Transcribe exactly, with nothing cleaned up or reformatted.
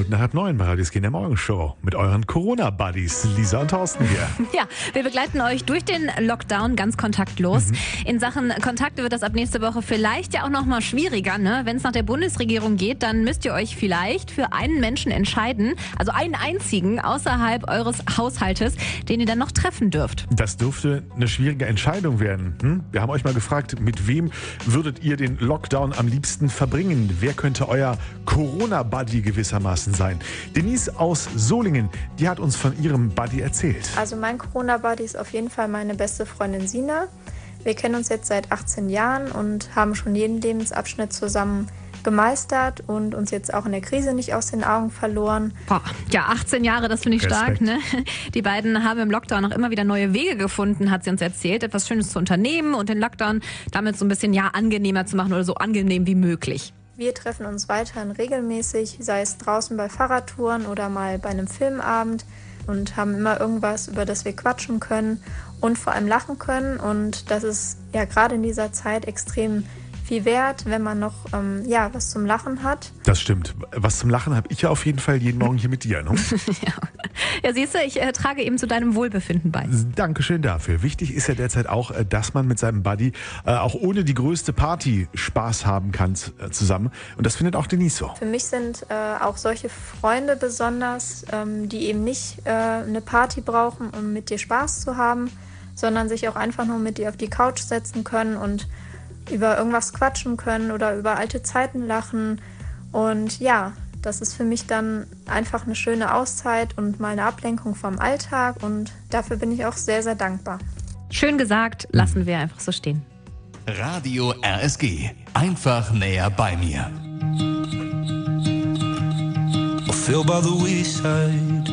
Minuten nach halb neun bei Radio Skin der Morgenshow mit euren Corona-Buddies, Lisa und Thorsten hier. Ja, wir begleiten euch durch den Lockdown ganz kontaktlos. Mhm. In Sachen Kontakte wird das ab nächste Woche vielleicht ja auch noch mal schwieriger. Ne? Wenn es nach der Bundesregierung geht, dann müsst ihr euch vielleicht für einen Menschen entscheiden, also einen einzigen außerhalb eures Haushaltes, den ihr dann noch treffen dürft. Das dürfte eine schwierige Entscheidung werden. Hm? Wir haben euch mal gefragt, mit wem würdet ihr den Lockdown am liebsten verbringen? Wer könnte euer Corona-Buddy gewissermaßen sein? Denise aus Solingen, die hat uns von ihrem Buddy erzählt. Also mein Corona-Buddy ist auf jeden Fall meine beste Freundin Sina. Wir kennen uns jetzt seit achtzehn Jahren und haben schon jeden Lebensabschnitt zusammen gemeistert und uns jetzt auch in der Krise nicht aus den Augen verloren. Boah, ja, achtzehn Jahre, das finde ich stark. Ne? Die beiden haben im Lockdown auch immer wieder neue Wege gefunden, hat sie uns erzählt, etwas Schönes zu unternehmen und den Lockdown damit so ein bisschen ja angenehmer zu machen oder so angenehm wie möglich. Wir treffen uns weiterhin regelmäßig, sei es draußen bei Fahrradtouren oder mal bei einem Filmabend und haben immer irgendwas, über das wir quatschen können und vor allem lachen können. Und das ist ja gerade in dieser Zeit extrem viel wert, wenn man noch ähm, ja, was zum Lachen hat. Das stimmt. Was zum Lachen habe ich ja auf jeden Fall jeden Morgen hier mit dir. Ne? ja. ja, siehst du, ich äh, trage eben zu deinem Wohlbefinden bei. Dankeschön dafür. Wichtig ist ja derzeit auch, äh, dass man mit seinem Buddy äh, auch ohne die größte Party Spaß haben kann äh, zusammen. Und das findet auch Denise so. Für mich sind äh, auch solche Freunde besonders, ähm, die eben nicht äh, eine Party brauchen, um mit dir Spaß zu haben, sondern sich auch einfach nur mit dir auf die Couch setzen können und über irgendwas quatschen können oder über alte Zeiten lachen. Und ja, das ist für mich dann einfach eine schöne Auszeit und mal eine Ablenkung vom Alltag. Und dafür bin ich auch sehr, sehr dankbar. Schön gesagt, lassen wir einfach so stehen. Radio R S G. Einfach näher bei mir. I feel by the wayside,